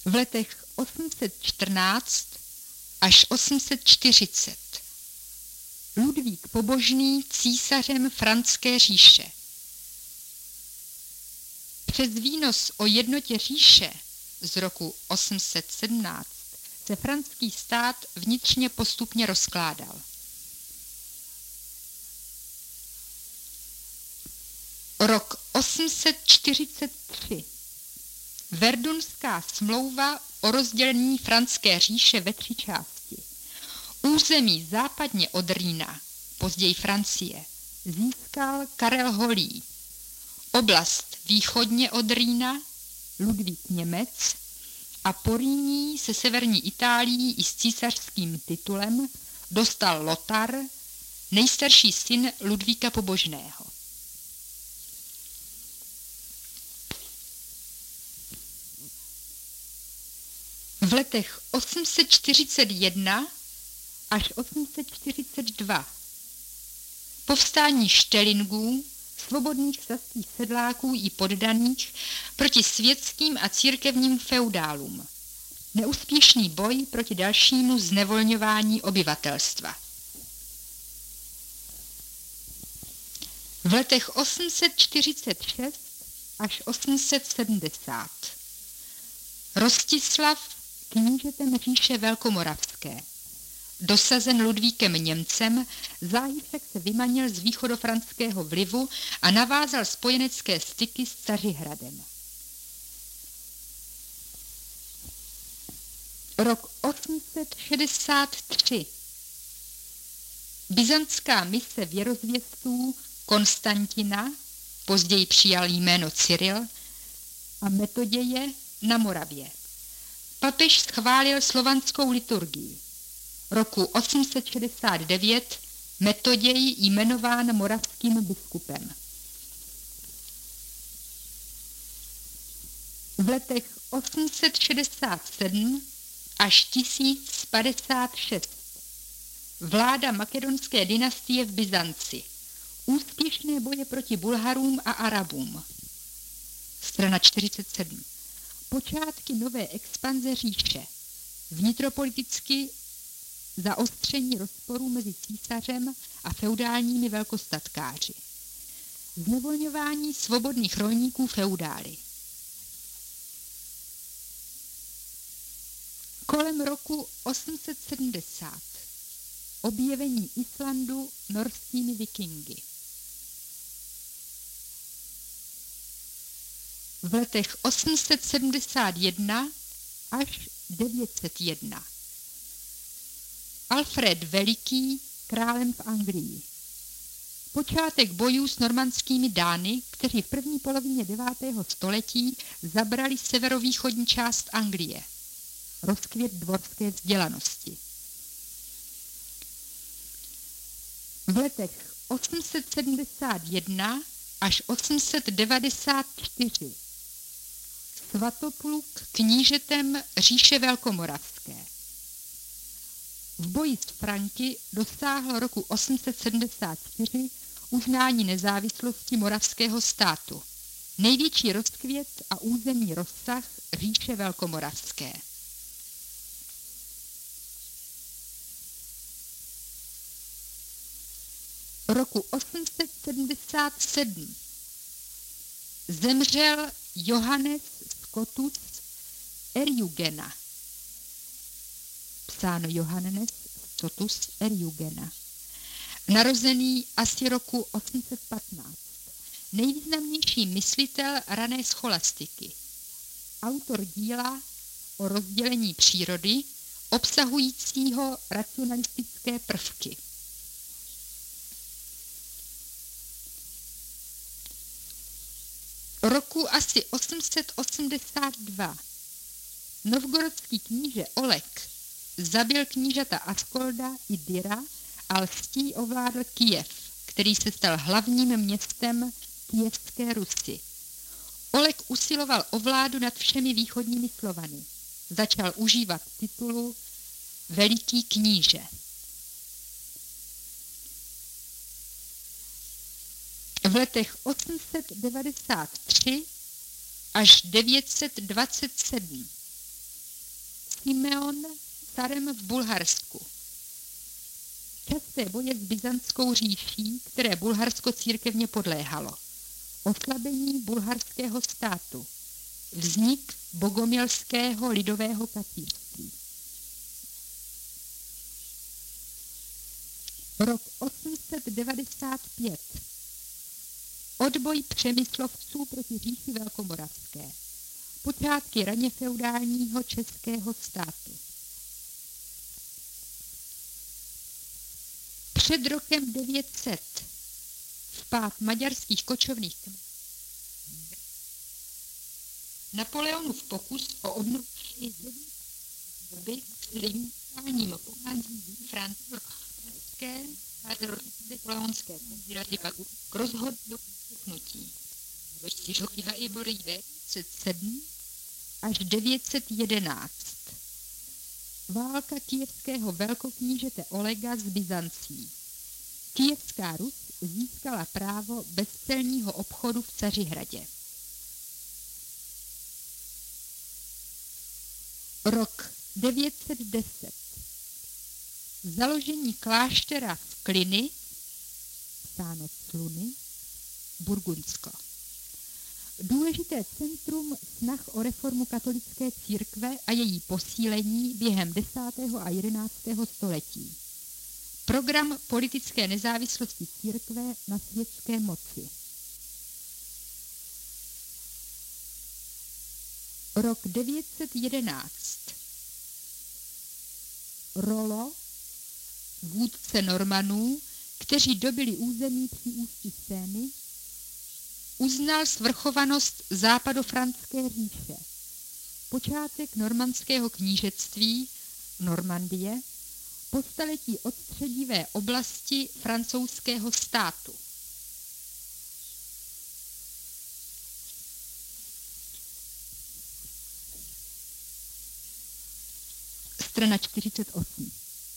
v letech 814 až 840. Ludvík Pobožný císařem Franské říše. Přes výnos o jednotě říše z roku 817 se franský stát vnitřně postupně rozkládal. Rok 843. Verdunská smlouva o rozdělení Franské říše ve 3 části. Území západně od Rýna, později Francie, získal Karel Holý. Oblast východně od Rýna Ludvík Němec a Porýní se severní Itálií i s císařským titulem dostal Lothar, nejstarší syn Ludvíka Pobožného. V letech 841 až 842 povstání štelingů, svobodných saských sedláků i poddaných proti světským a církevním feudálům. Neúspěšný boj proti dalšímu znevolňování obyvatelstva. V letech 846 až 870 Rostislav knížetem říše velkomoravské. Dosazen Ludvíkem Němcem, záhy však se vymanil z východofranského vlivu a navázal spojenecké styky s Cařihradem. Rok 863. Byzantská mise věrozvěstů Konstantina, později přijal jméno Cyril, a Metoděje na Moravě. Papež schválil slovanskou liturgii. Roku 869 Metoděj jmenován moravským biskupem. V letech 867 až 1056 vláda makedonské dynastie v Byzanci. Úspěšné boje proti Bulharům a Arabům. Strana 47. Počátky nové expanze říše. Vnitropoliticky zaostření rozporů mezi císařem a feudálními velkostatkáři. Znevolňování svobodných rolníků feudály. Kolem roku 870 objevení Islandu norskými vikingy. V letech 871 až 901 Alfred Veliký králem v Anglii. Počátek bojů s normandskými Dány, kteří v první polovině 9. století zabrali severovýchodní část Anglie. Rozkvět dvorské vzdělanosti. V letech 871 až 894 Svatopluk knížetem říše velkomoravské. V boji s Franky dosáhl roku 874 uznání nezávislosti moravského státu. Největší rozkvět a územní rozsah říše velkomoravské. Roku 877 zemřel Johannes Scotus Eriugena. Psáno Johannes Scotus Eriugena. Narozený asi roku 815. Nejvýznamnější myslitel rané scholastiky. Autor díla o rozdělení přírody, obsahujícího racionalistické prvky. Roku asi 882 novgorodský kníže Oleg zabil knížata Askolda i Dyra a lstí ovládl Kyjev, který se stal hlavním městem Kyjevské Rusy. Oleg usiloval o vládu nad všemi východními Slovany. Začal užívat titulu Veliký kníže. V letech 893 až 927 Simeon carem v Bulharsku. Časté boje s byzantskou říší, které Bulharsko církevně podléhalo. Oslabení bulharského státu. Vznik Bogomilského lidového kacířství. Rok 895. Odboj Přemyslovců proti říši velkomoravské. Počátky raně feudálního českého státu. Před rokem 900 vpád maďarských kočovných kmenů. Napoleonův pokus o obnovení doby s limitálním poháním francouzské a napoleonské konzervativy pak k rozhodnutí. Ve 4 i bory 907 až 911. Válka kyjevského velkoknížete Olega z Byzancí. Kyjevská Rus získala právo bezcelního obchodu v Cařihradě. Rok 910. Založení kláštera v Kliny, stáno Cluny, Burgundsko. Důležité centrum snah o reformu katolické církve a její posílení během 10. a 11. století. Program politické nezávislosti církve na světské moci. Rok 911. Rollo, vůdce Normanů, kteří dobyli území při ústí Seiny, uznal svrchovanost západofranské říše. Počátek normandského knížectví Normandie po staletí odstředivé oblasti francouzského státu. Strana 48.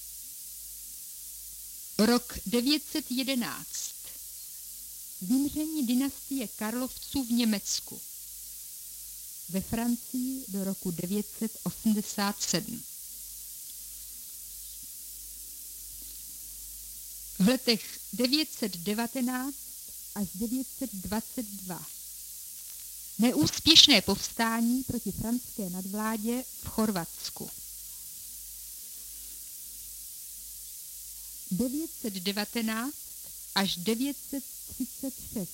Rok 911. Vymření dynastie Karlovců v Německu. Ve Francii do roku 987. V letech 919 až 922. Neúspěšné povstání proti franské nadvládě v Chorvatsku. 919 až 936.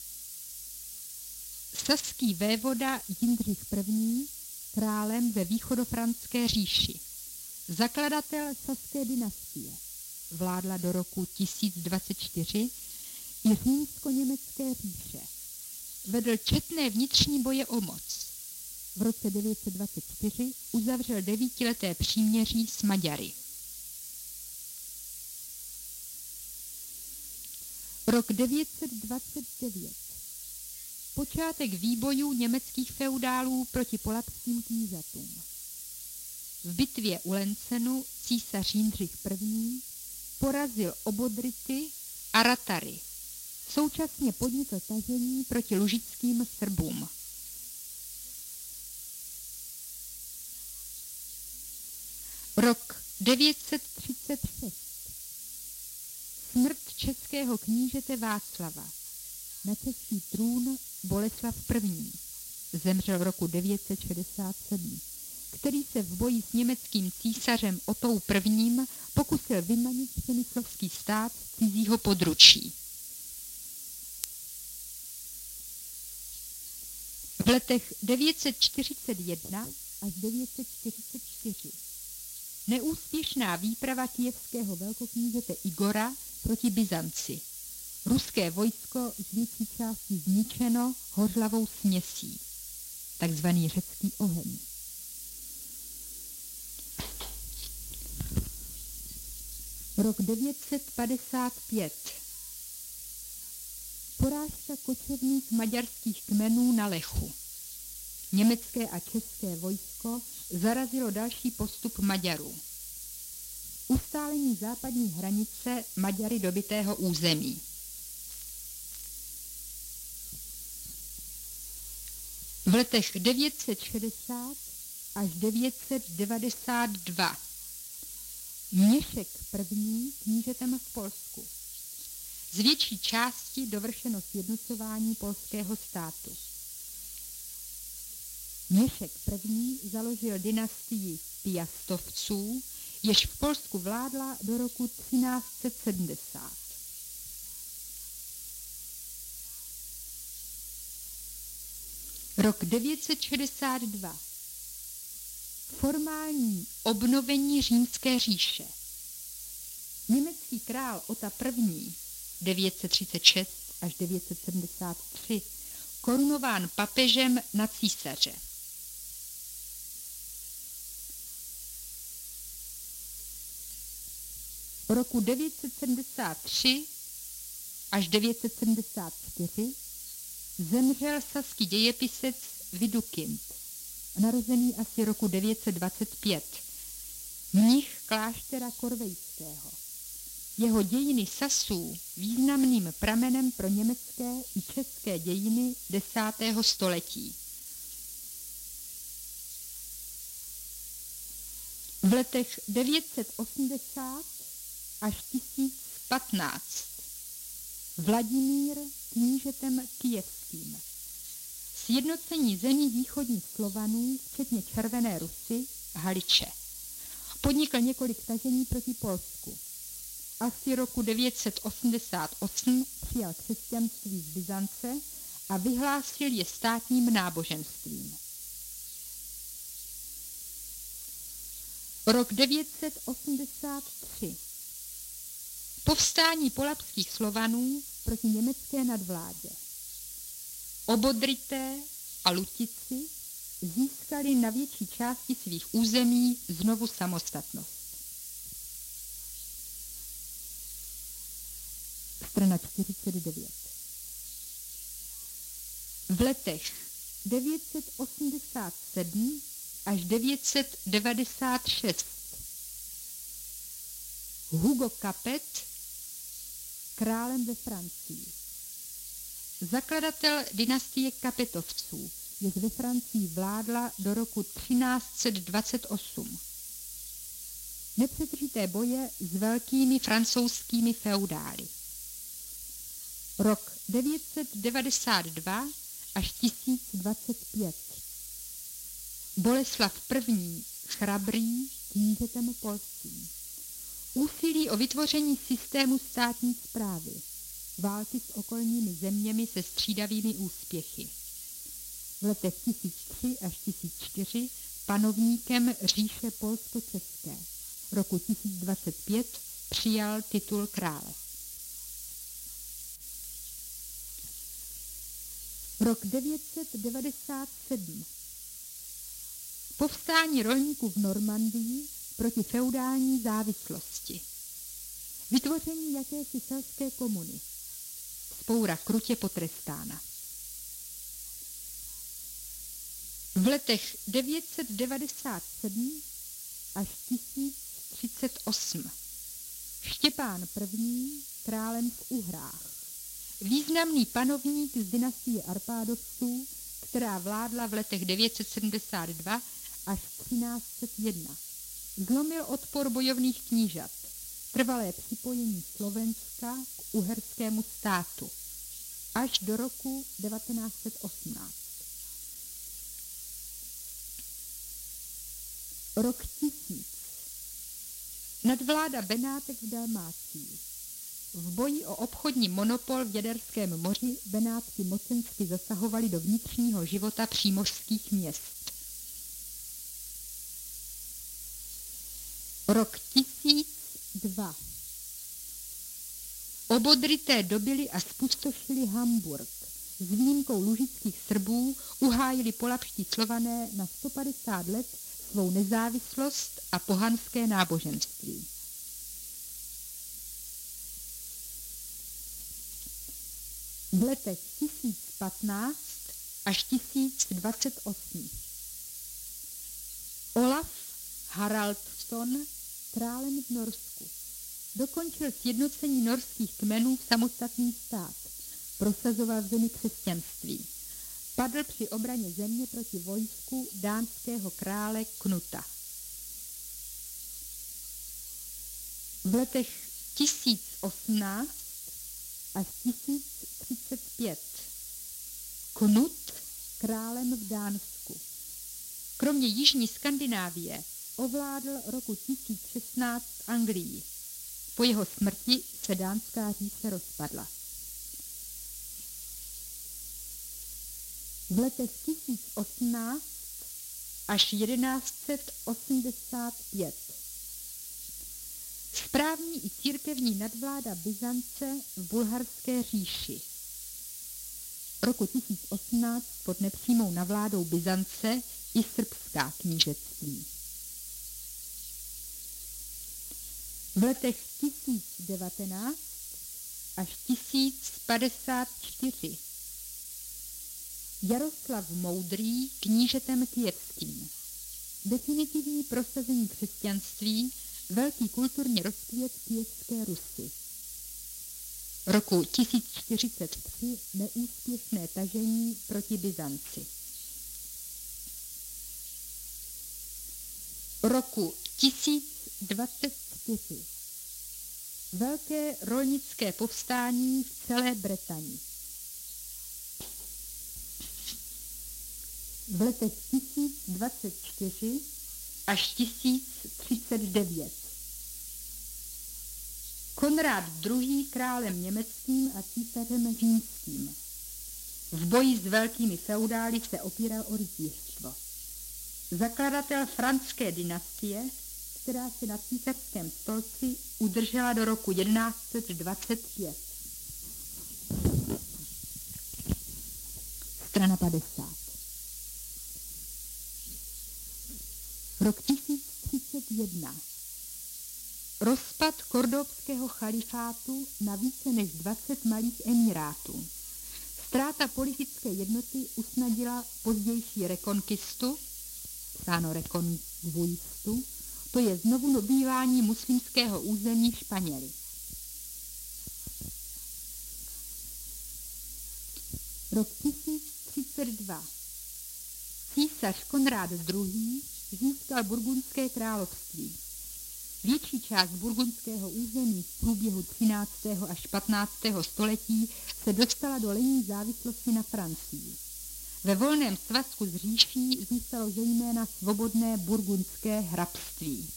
Saský vévoda Jindřich I. králem ve východofranské říši. Zakladatel saské dynastie. Vládla do roku 1024 i římsko-německé říše. Vedl četné vnitřní boje o moc. V roce 924 uzavřel 9leté příměří s Maďary. Rok 929. Počátek výbojů německých feudálů proti polabským knížatům. V bitvě u Lencenu císař Jindřich I. porazil Obodrity a Ratary. Současně podnikl tažení proti lužickým Srbům. Rok 936. Smrt českého knížete Václava. Na český trůn Boleslav I. Zemřel v roku 967, který se v boji s německým císařem Otou I. Pokusil vymanit přemyslovský stát z cizího područí. V letech 941 až 944 neúspěšná výprava kyjevského velkoknížete Igora proti Byzanci. Ruské vojsko z větší části zničeno hořlavou směsí, takzvaný řecký oheň. Rok 955. Porážka kočovných maďarských kmenů na Lechu. Německé a české vojsko zarazilo další postup Maďarů. Ustálení západní hranice Maďary dobytého území. V letech 960 až 992. Měšek I. knížetem v Polsku. Z větší části dovršeno sjednocování polského státu. Měšek I. založil dynastii Piastovců, jež v Polsku vládla do roku 1370. Rok 962. Formální obnovení Římské říše. Německý král Ota I. 936 až 973 korunován papežem na císaře. Roku 973 až 974 zemřel saský dějepisec Widukind, narozený asi roku 925, mnich kláštera Korvejského. Jeho dějiny Sasů významným pramenem pro německé i české dějiny 10. století. V letech 980 až 1015 Vladimír knížetem kyjevským. Sjednocení zemí východních Slovanů, včetně Červené Rusy, Haliče. Podnikl několik tažení proti Polsku. Asi roku 988 přijal křesťanství z Byzance a vyhlásil je státním náboženstvím. Rok 983. Povstání polabských Slovanů proti německé nadvládě. Obodryté a Lutici získali na větší části svých území znovu samostatnost. Strana 49. V letech 987 až 996 Hugo Capet králem ve Francii. Zakladatel dynastie Kapetovců, jež ve Francii vládla do roku 1328. Nepřetržité boje s velkými francouzskými feudály. Rok 992 až 1025. Boleslav I. Chrabrý knížetem polským. Úsilí o vytvoření systému státní správy. Války s okolními zeměmi se střídavými úspěchy. V letech 1003 až 1004 panovníkem říše polsko-české. Roku 1025 přijal titul krále. Rok 997. Povstání rolníků v Normandii proti feudální závislosti. Vytvoření jakési selské komuny. Vzpoura krutě potrestána. V letech 997 až 1038 Štěpán I. králem v Uhrách. Významný panovník z dynastie Arpádovců, která vládla v letech 972 až 1301. Zlomil odpor bojovných knížat, trvalé připojení Slovenska k uherskému státu až do roku 1918. Rok 1000. Nadvláda Benátek v Dalmácii. V boji o obchodní monopol v Jaderském moři Benátky mocensky zasahovaly do vnitřního života přímořských měst. Rok 1002. Obodryté dobili a zpustošili Hamburg. S výjimkou lužických Srbů uhájili polabští Slované na 150 let svou nezávislost a pohanské náboženství. V letech 1015 až 1028 Olaf Haraldsson králem v Norsku. Dokončil sjednocení norských kmenů v samostatný stát. Prosazoval v zemi křesťanství. padl při obraně země proti vojsku dánského krále Knuta. V letech 1018 až 1035 Knut králem v Dánsku. Kromě jižní Skandinávie ovládl roku 1016 Anglii. Po jeho smrti se dánská říše rozpadla. V letech 1018 až 1185 správní i církevní nadvláda Byzance v bulharské říši. Roku 1018 pod nepřímou nadvládou Byzance i srbská knížectví. V letech 1019 až 1054 Jaroslav Moudrý knížetem kyjevským. Definitivní prosazení křesťanství, velký kulturní rozkvět kyjevské Rusy. Roku 1043 neúspěšné tažení proti Byzanci. Roku 1024 velké rolnické povstání v celé Bretani. V letech 1024 až 1039 Konrád II. Králem německým a císařem římským. V boji s velkými feudály se opíral o rytířstvo. Zakladatel franské dynastie, která se na císařském stolci udržela do roku 1125. Strana 50. Rok 1031. Rozpad kordobského chalifátu na více než 20 malých emirátů. Ztráta politické jednoty usnadila pozdější rekonkistu, psáno rekonquistu, to je znovu dobývání muslimského území Španěli. Rok 1032. Císař Konrád II. Získal Burgundské království. Větší část burgundského území v průběhu 13. až 15. století se dostala do lenní závislosti na Francii. Ve volném svazku s říší zůstalo zejména svobodné burgundské hrabství.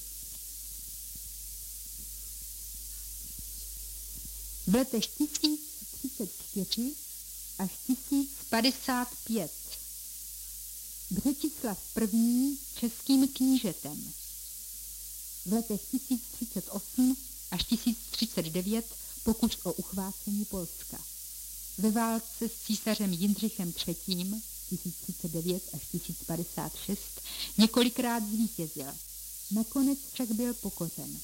V letech 1034 až 1055 Břetislav I. českým knížetem. V letech 1038 až 1039 pokus o uchvácení Polska. Ve válce s císařem Jindřichem III. 1039 až 1056 několikrát zvítězil. Nakonec však byl pokořen.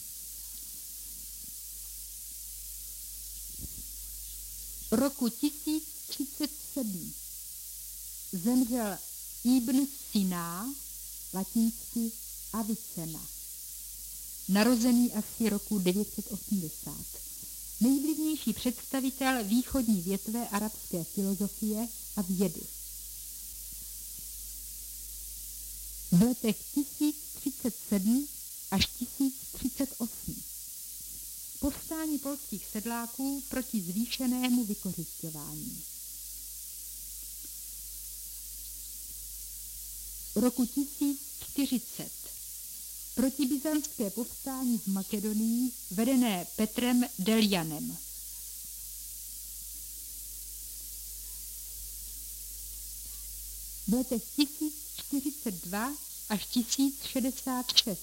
Roku 1037 zemřel Ibn Sina, latinsky Avicenna, narozený asi roku 980. Nejvlivnější představitel východní větve arabské filozofie a vědy. V letech 1037 až 1038 povstání polských sedláků proti zvýšenému vykořisťování. Roku 1040 protibyzantské povstání v Makedonii vedené Petrem Deljanem. V letech 1042 až 1066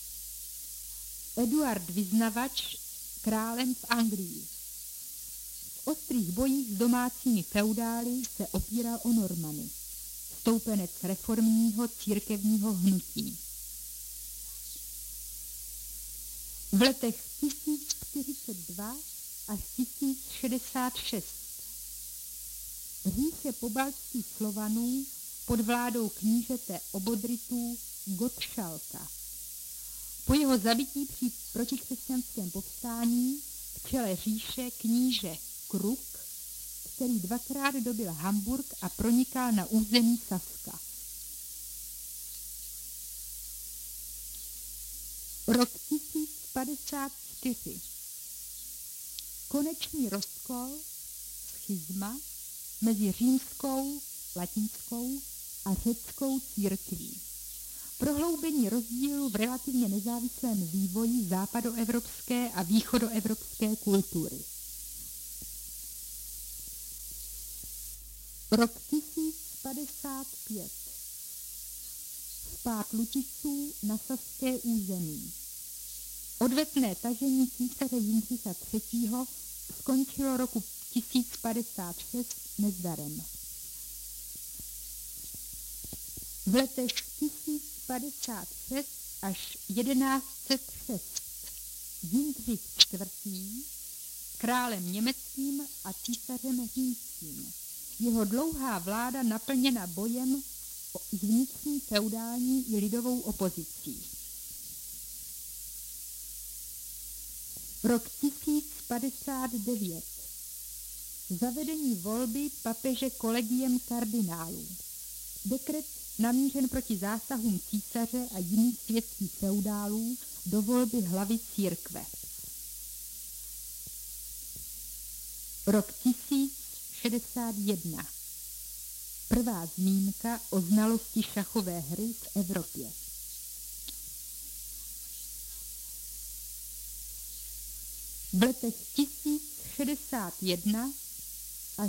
Eduard Vyznavač králem v Anglii. V ostrých bojích s domácími feudály se opíral o Normany, stoupenec reformního církevního hnutí. V letech 1042 až 1066 říše pobaltských Slovanů pod vládou knížete Obodritů Gottschalka. Po jeho zabití při protikřesťanském povstání v čele říše kníže Kruk, který dvakrát dobyl Hamburg a pronikal na území Saska. Rok 1054. Konečný rozkol, schizma, mezi římskou, latinskou a řeckou církví. Prohloubení rozdílu v relativně nezávislém vývoji západoevropské a východoevropské kultury. Rok 1055. Vpád Luticů na saské území. Odvetné tažení císaře Jindřicha III. Skončilo roku 1056 nezdarem. V letech 1056 až 1106 Jindřich IV. Králem německým a císařem římským. Jeho dlouhá vláda naplněna bojem s vnitřní feudální i lidovou opozicí. Rok 1059. Zavedení volby papeže kolegiem kardinálů. Dekret namířen proti zásahům císaře a jiných světských feudálů do volby hlavy církve. Rok 1061. Prvá zmínka o znalosti šachové hry v Evropě. V letech 1061 až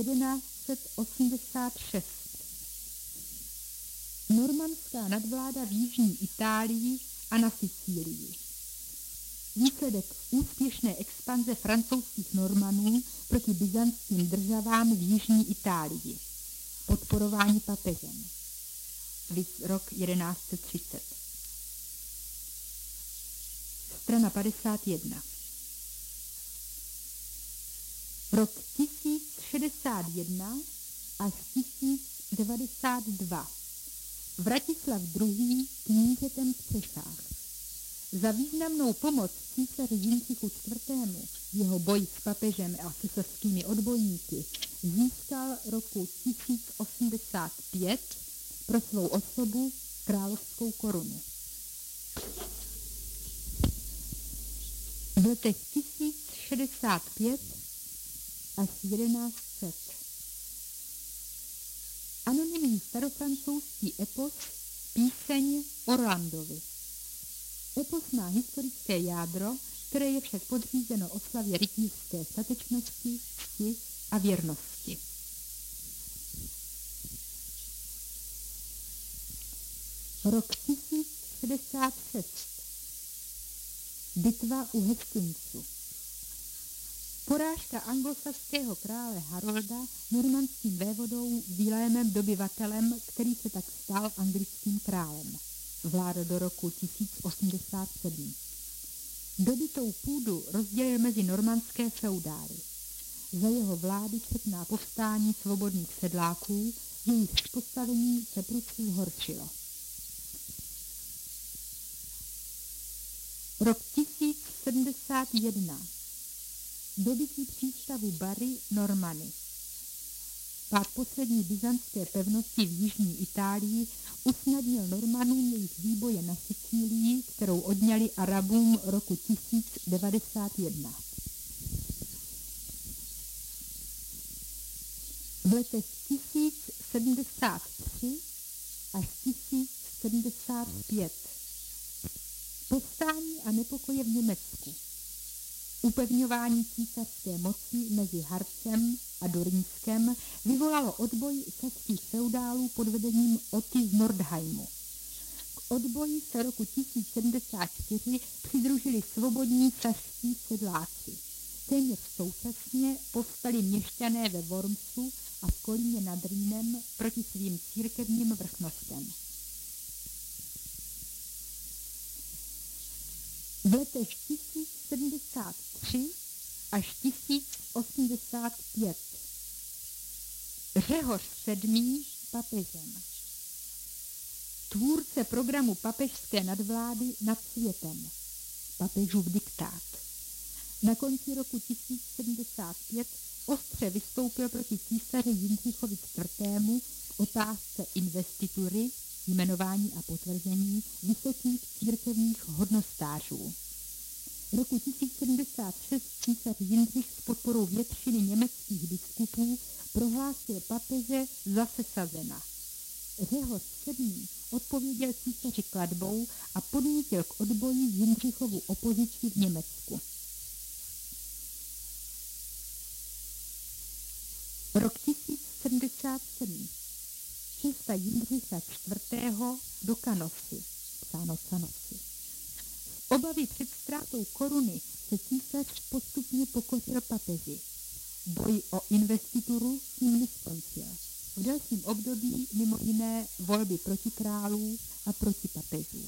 1186 normanská nadvláda v jižní Itálii a na Sicílii. Výsledek úspěšné expanze francouzských Normanů proti byzantským državám v jižní Itálii. Podporování papežem. Viz rok 1130. Strana 51. Rok 1061 až 1092. Vratislav II. Knížetem v Čechách. Za významnou pomoc císaře Jindřichu IV. V jeho boji s papežem a se saskými odbojníky získal roku 1085 pro svou osobu královskou korunu. V letech 1065 až 1100 anonymní starofrancouzský epos Píseň Orlandovi. Epos má historické jádro, které je však podřízeno oslavě rytířské statečnosti, cti a věrnosti. Rok 1066. Bitva u Hastingsu. Porážka anglosaského krále Harolda normandským vévodou Vilémem dobyvatelem, který se tak stal anglickým králem. Vládl do roku 1087. Dobytou půdu rozdělil mezi normandské feudály. Za jeho vlády četná povstání svobodných sedláků, jejich postavení se prudce zhoršilo. Rok 1071. Dobytí přístavu Bari Normany. Pád poslední byzantské pevnosti v jižní Itálii usnadnil Normanům jejich výboje na Sicílii, kterou odňali Arabům roku 1091. V letech 1073 až 1075 povstání a nepokoje v Německu. Upevňování císařské moci mezi Harcem a Dorinskem vyvolalo odboj saských feudálů pod vedením Oty z Nordheimu. K odboji se roku 1074 přidružili svobodní saskí sedláci. Téměř současně povstali měšťané ve Wormsu a v Kolíně nad Rýnem proti svým církevním vrchnostem. V letech 1073 až 1085 Řehoř VII. Papežem. Tvůrce programu papežské nadvlády nad světem. Papežův diktát. Na konci roku 1075 ostře vystoupil proti císaři Jindřichovi IV. V otázce investitury, jmenování a potvrzení vysokých církevních hodnostářů. Roku 1076 císař Jindřich s podporou většiny německých biskupů prohlásil papeže za sesazena. Řehoř VII. Odpověděl císaři klatbou a podnítil k odboji Jindřichovu opozici v Německu. Rok 1077. Cesta Jindřicha IV. Do Canosy, psáno Canosy. Z obavy před ztrátou koruny se císař postupně pokořil papeži. Boj o investituru s ním neskončil. V dalším období mimo jiné volby proti králů a proti papežů.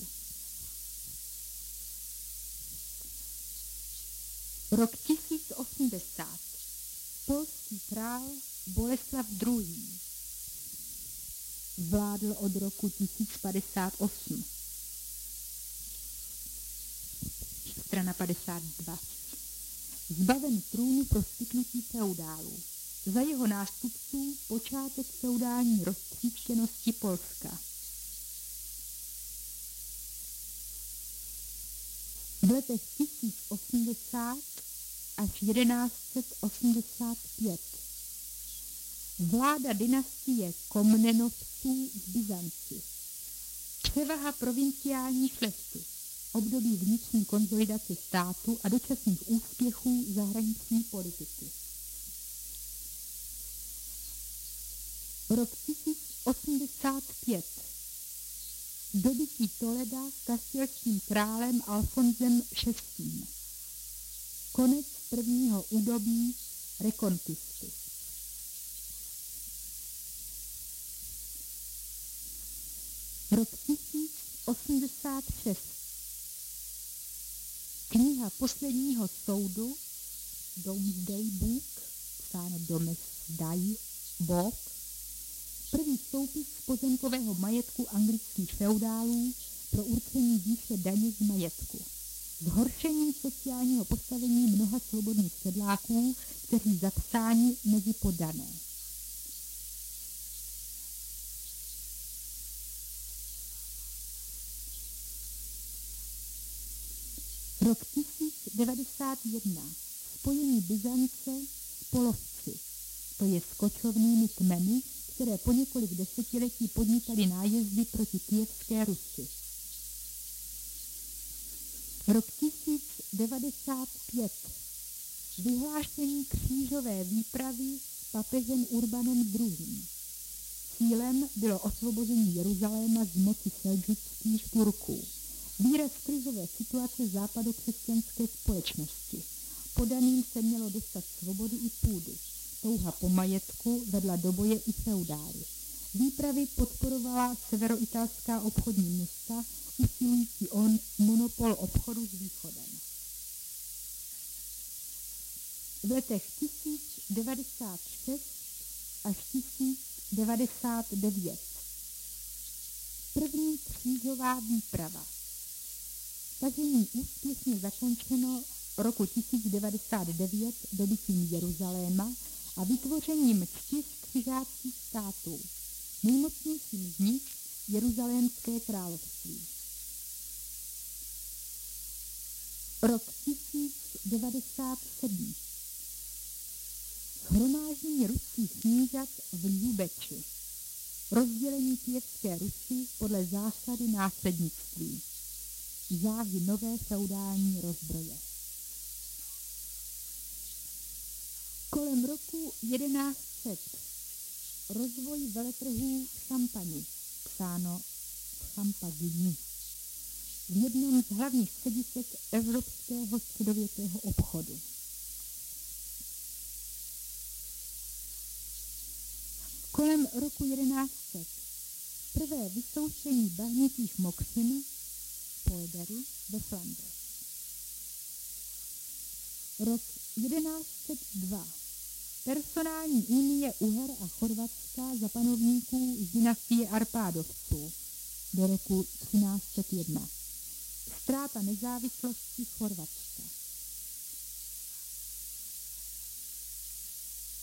Rok 1080. Polský král Boleslav II. Vládl od roku 1058. Strana 52. Zbaven trůnu pro spiknutí feudálů. Za jeho nástupců počátek feudální roztříštěnosti Polska. V letech 1080 až 1185 vláda dynastie Komnenovců v Byzanci. Převaha provinciální šlechty. Období vnitřní konsolidace státu a dočasných úspěchů zahraniční politiky. Rok 1085. Dobytí Toleda kastilským králem Alfonzem VI. Konec prvního údobí rekonkisty. Rok 1086. Kniha posledního soudu Domesday Book, psáno Domesday Book, první soupis z pozemkového majetku anglických feudálů pro určení výše daně z majetku. Zhoršení sociálního postavení mnoha svobodných sedláků, kteří zapsáni mezi poddané. Rok 1091. Spojení Byzance s Polovci, to je s kočovnými kmeny, které po několik desetiletí podnikaly nájezdy proti Kyjevské Rusi. Rok 1095. Vyhlášení křížové výpravy papežem Urbanem II. Cílem bylo osvobození Jeruzaléma z moci seldžuckých Turků. Výraz krizové situace západokřesťanské společnosti. Podaným se mělo dostat svobody i půdy. Touha po majetku vedla do boje i feudály. Výpravy podporovala severoitalská obchodní města, usilující o monopol obchodu s východem. V letech 1096 až 1099. První křížová výprava. Tažení úspěšně zakončeno roku 1099 dobytím Jeruzaléma a vytvořením 4 křižáckých států. Nejmocnějším z nich Jeruzalémské království. Rok 1097. Shromáždění ruských knížat v Ljubeči. Rozdělení Kyjevské Rusy podle zásady následnictví. Záhy nové feudální rozbroje. Kolem roku 1100 rozvoj veletrhů v Šampani, psáno Champagny, v jednom z hlavních středisek evropského středověkého obchodu. Kolem roku 1100 prvé vysoušení bahnitých mokřin poldery ve Flandre. Rok 1102. Personální unie Uher a Chorvatska za panovníků z dynastie Arpádovců do roku 1301. Ztráta nezávislosti Chorvatska.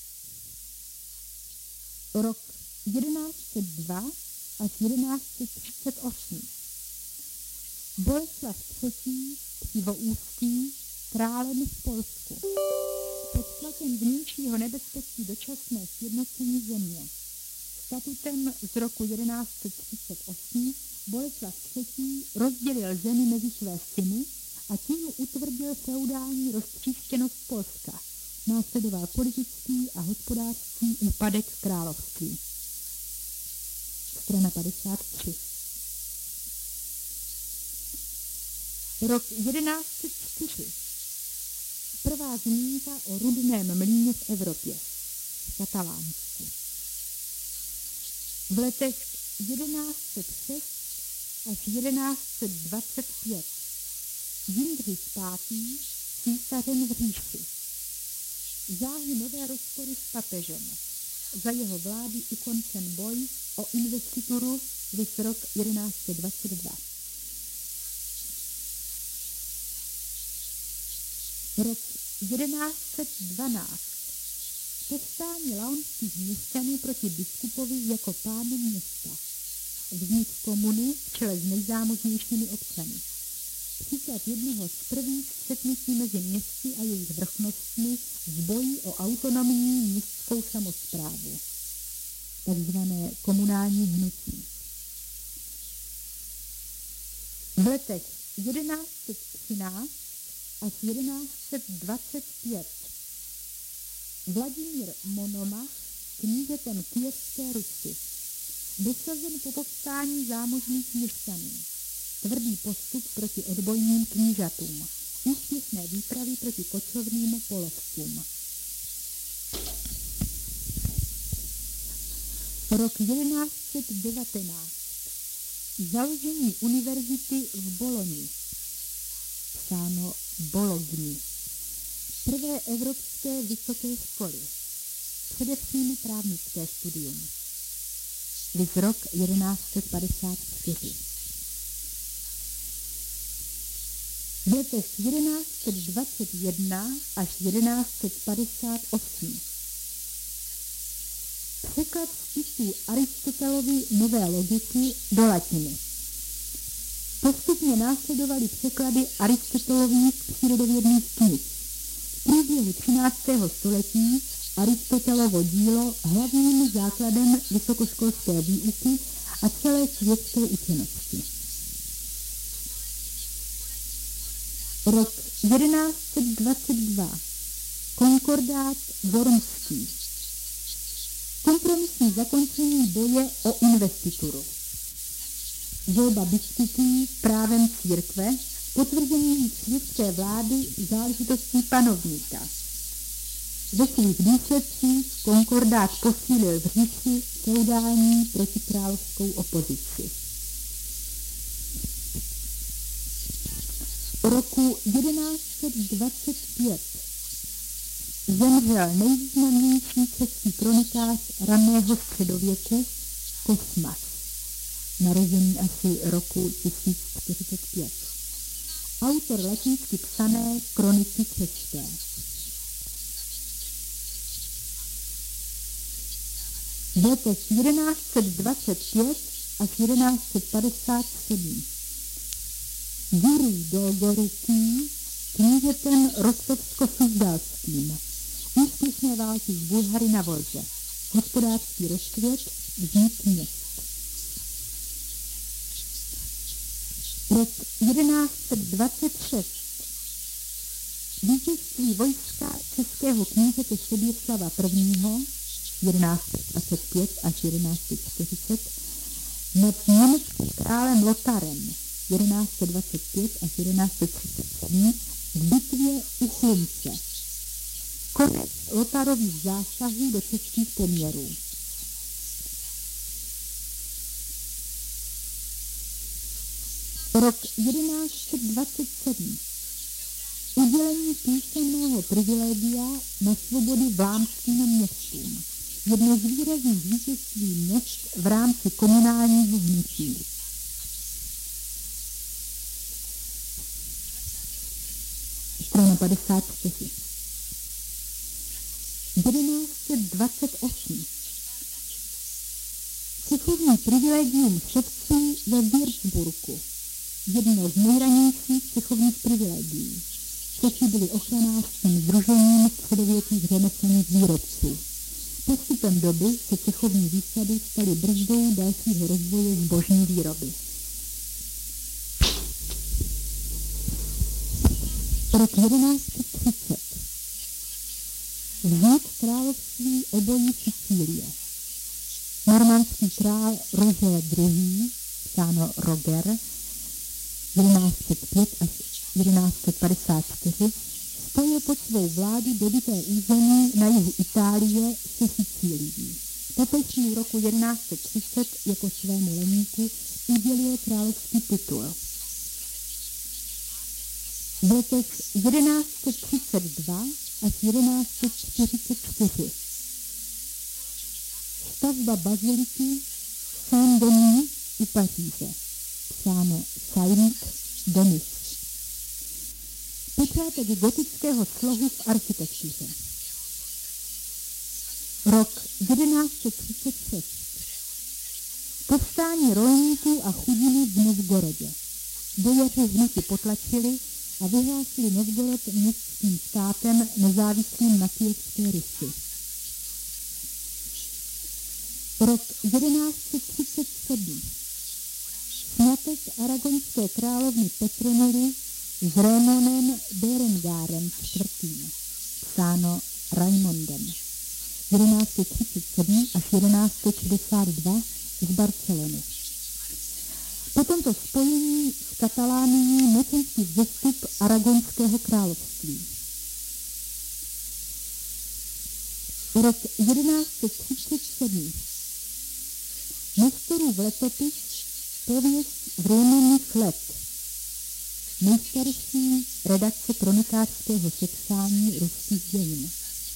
Rok 1102 až 1138. Boleslav III. Křivoústí králem v Polsku. Pod tlakem vnějšího nebezpečí dočasné sjednocení země. Statutem z roku 1138 Boleslav III. Rozdělil zemi mezi své syny a tím utvrdil feudální roztříštěnost Polska. Následoval politický a hospodářský úpadek království. Strana 53. Rok 1104. Prvá zmínka o rudném mlýně v Evropě, v Katalánsku. V letech 1106 až 1125 Jindřich V. císařem v říši. Záhy nové rozpory s papežem. Za jeho vlády ukončen boj o investituru viz rok 1122. Rok 1112. Povstání laonských měšťanů proti biskupovi jako pánu města. Vznik komuny v čele s nejzámožnějšími občany. Příklad jednoho z prvních střetnutí mezi městy a jejich vrchnostmi v boji o autonomní městskou samosprávu. Takzvané komunální hnutí. V letech 1113 až 1125 Vladimír Monomach, knížetem Kyjevské Rusy, dosazen po povstání zámožných měšťanů. Tvrdý postup proti odbojným knížatům. Úspěšné výpravy proti kočovným polovcům. Rok 1119. Založení univerzity v Boloni. Psáno Bologni. Prvé evropské vysoké školy. Především právnické studium. Viz rok 1154. V letech 1121 až 1158 překlad spisů Aristotelovy Nové logiky do latiny. Postupně následovaly překlady Aristotelových přírodovědných knih. V průběhu 13. století Aristotelovo dílo hlavním základem vysokoškolské výuky a celé světské učenosti. Rok 1122. Konkordát Wormský. Kompromisní zakončení boje o investituru. Volba biskupů právem církve, potvrzení světské vlády záležitostí panovníka. Ve svých důsledcích konkordát posílil v říši feudální protikrálovskou opozici. Roku 1125 zemřel nejvýznamnější český kronikář raného středověku Kosmas, narozený asi roku 1045. Autor latinsky psané kroniky české. V letech 1125 až 1157 Jurij Dolgoruký, knížetem rostovsko-suzdalským, úspěšné války s Bulhary na Volze, hospodářský rozkvět, vznik měst. Rok 1126 vítězství vojska českého knížete Soběslava I. 1125 až 1140 nad německým králem Lotarem 1125 až 1137 v bitvě u Chlumce. Konec Lotarových zásahů do českých poměrů. Rok 1127. Udělení písemného privilegia na svobodu vlámským městům. Jedno z výrazných vítězství měst v rámci komunálního hnutí. Strana 54. 1128. Cechovní privilegium ševců ve Würzburgu, jedno z nejranějších cechovních privilegií. Češi byli ochranářským sdružením středověkých řemeslných výrobců. Postupem doby se cechovní výsady staly brzdou dalšího rozvoje zbožní výroby. Rok 1130. Vznik království obojí Sicílie. Normandský král Roger II., psáno Roger, 1105 až 1154, spojil pod svou vládu dobyté území na jihu Itálie se Sicílií. Poté roku 1130 jako svému leníku udělil královský titul. V letech 1132 až 1144 stavba baziliky Saint-Denis u Paříže, psáno Saint-Denis. Počátek gotického slohu v architektuře. Rok 1136. Povstání rolníků a chudiny v Novgorodě. Bojaři hnutí potlačili a vyhlásili Novgorod městským státem nezávislým na Kyjevské Rusi. Rok 1137. Sňatek aragonské královny Petronily s Raimonem Berengárem IV., psáno Raimondem, 1137 až 1162 z Barcelony. Po tomto spojení s Katalánií mocenský vzestup aragonského království. Rok 1137. Nestorův letopis Pověst временných let. Nejstarší redakce kronikářského sepsání ruských dějin.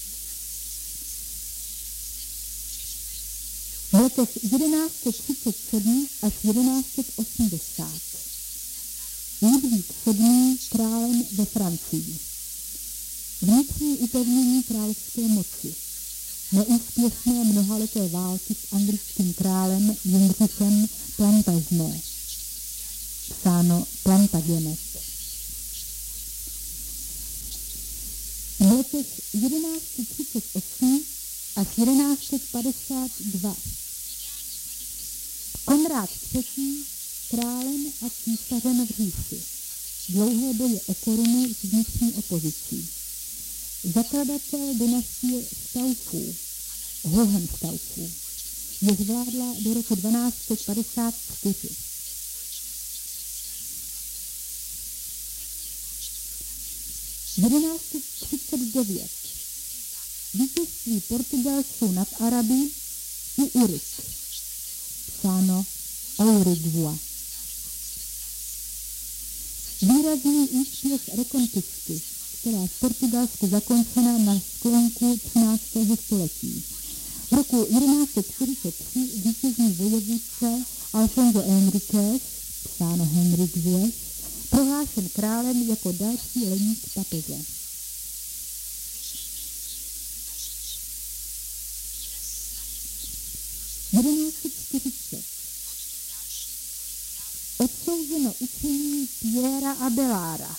V letech 1137 až 1180 Ludvík VII. Králem ve Francii. Vnitřní upevnění královské moci. Neúspěšné mnohaleté války s anglickým králem Jindřichem Plantagenet, psáno Plantagenet. V letech 1138 až 1152 Konrád III. Králem a císařem v říši. Dlouhé boje o korunu s vnitřní opozicí. Zakladatel dynastie Staufů, Hohenstaufů, je zvládla do roku 1254. V 1139 vítězství Portugalců nad Araby u Urik, psáno Aurigua. Výrazný úspěch rekonquisty, která v Portugalsku zakončena na sklonku 13. století. V roku 1143 vítězný vojevůdce Alfonso Enriquez, psáno Henrik Vues, prohlášen králem jako další leník papeže. V 1140 odsouzeno učení Piera Abelarda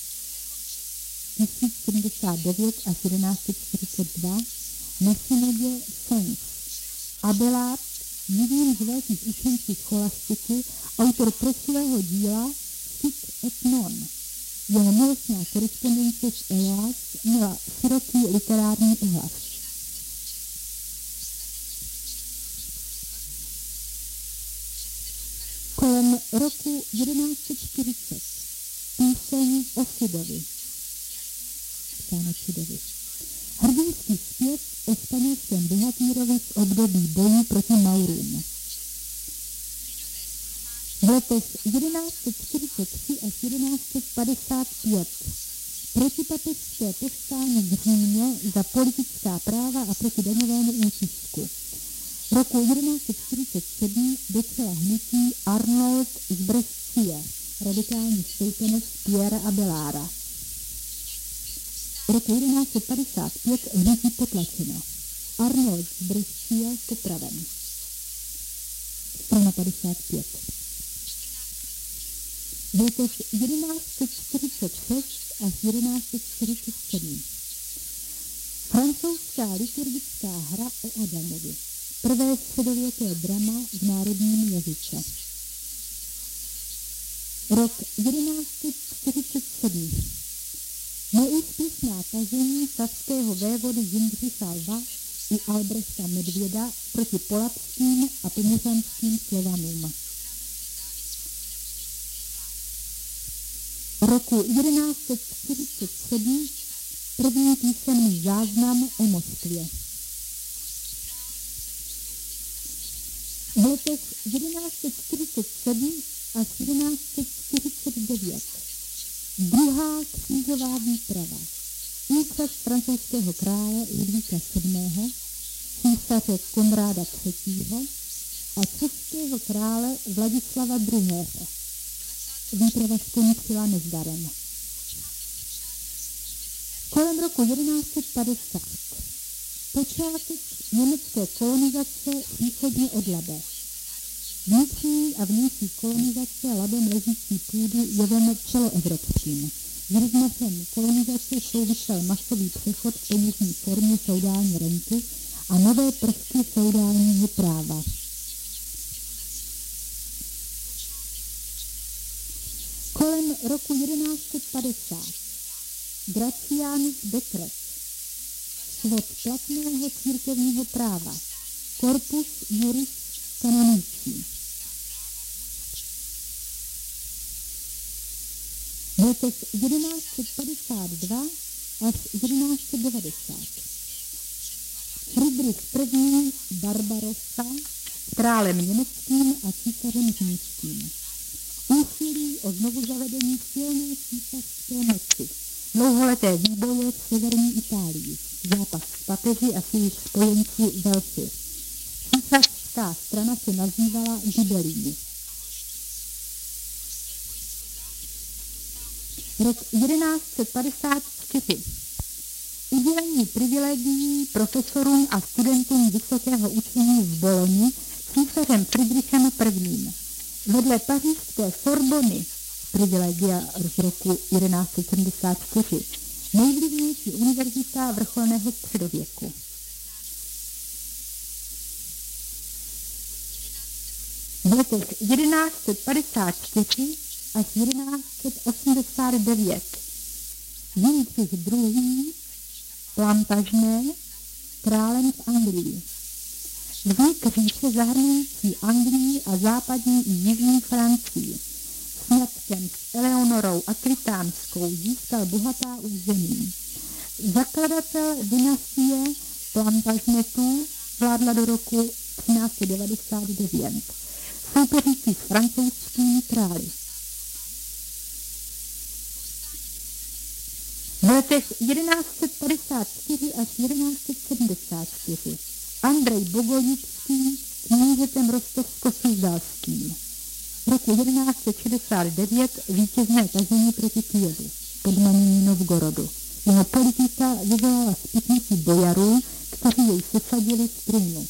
1079 až 1142 na synodě Sens. Abelard, jedním z velkých učenců scholastiky, autor proslulého díla Sic et non. Jeho milostná korespondence s Elias měla široký literární ohlas. Kolem roku 1140 píseň o Cidovi, psáno Cidovi. Hrdinský zpěv o španělském bohatýrovi z období bojů proti Maurům. V letech 1143 až 1155 protipapežské povstání v Římě za politická práva a proti daňovému útisku. Roku 1147 do čela hnutí Arnold z Brescie, radikální stoupenec Piera Abelarda. Roku 1155 hnutí potlačeno. Arnold z Brescie popraven. strana 55. V letech 1146 až 1147 francouzská liturgická hra o Adamovi. Prvé středověké drama v národním jazyce. Rok 1147. Neúspěšná tažení saského vévody Jindřicha Lva i Albrechta Medvěda proti polabským a pomořanským Slovanům. Roku 1147 první písemný záznam o Moskvě. V letech 1147 až 1149 druhá křížová výprava. Úkaz francouzského krále Ludvíka VII., císaře Konráda III. A českého krále Vladislava II. Výprava skončila nezdarem. Kolem roku 1150 počátek německé kolonizace východně od Labe. Vnitřní a vnější kolonizace Labem ležící půdy jevem celoevropským. S rozmachem kolonizace souvisel masový přechod k peněžní formě feudální renty a nové prvky feudálního práva. Kolem roku 1150 Gratianus dekret, svod platného církevního práva, Corpus Juris Canonici. V letech 1152 až 1190 Friedrich I. Barbarossa, králem německým a císařem římským. Úsilí o znovuzavedení silné císařské moci. Dlouholeté výboje v severní Itálii. Zápas s papeži a s jejich spojenci Velši. Císařská strana se nazývala Ghibellini. Rok 1154. Udělení privilegií profesorům a studentům vysokého učení v Boloni císařem Friedrichem I. Vedle pařížské Sorbony, privilegia z roku 1174, nejvlivnější univerzita vrcholného středověku. V letech 1154 až 1189 Jindřich II. Plantagenet, králem v Anglii. Vznik říše zahrnující Anglii a západní i jižní Francii. Sňatkem s Eleonorou Akvitánskou získal bohatá území. Zakladatel dynastie Plantagenetů vládla do roku 1399. Soupeřící s francouzskými králi. V letech 1154 až 1174 Andrej Bogolyubský knížetem rostovsko-suzdalským. V roku 1169 vítězné tažení proti Kyjevu, podmanění Novgorodu. Jeho politika vyvolala spiknutí bojarů, kteří jej sesadili z trůnu.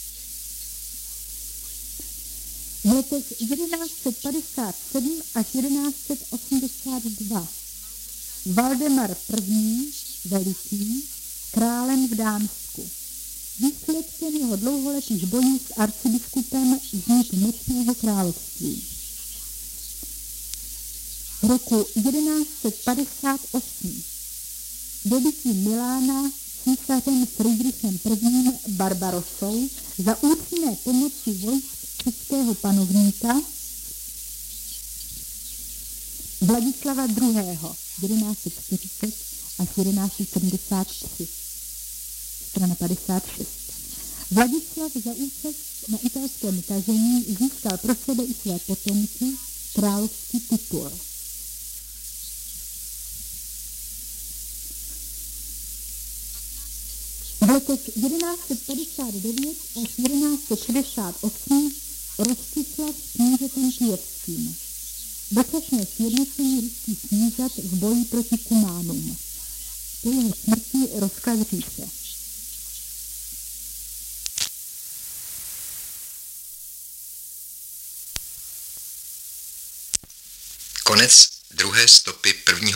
V letech 1157 až 1182 Valdemar I. Veliký, králem v Dánsku. Výsledkem jeho dlouholetých bojů s arcibiskupem vznik Mečného království. V roku 1158 dobytí Milána císařem Friedrichem I. Barbarossou za účinné pomoci vojsk českého panovníka Vladislava II. 1140 až 1173. Strana 56. Vladislav za účast na italském tažení získal pro sebe i své potomky královský titul. V letech 1159 až 1168 Rostislav s knížetem kyjevským. Dočasné sjednocení ruských knížat v boji proti Kumánům. Po jeho smrti rozklad říše. Konec druhé stopy prvního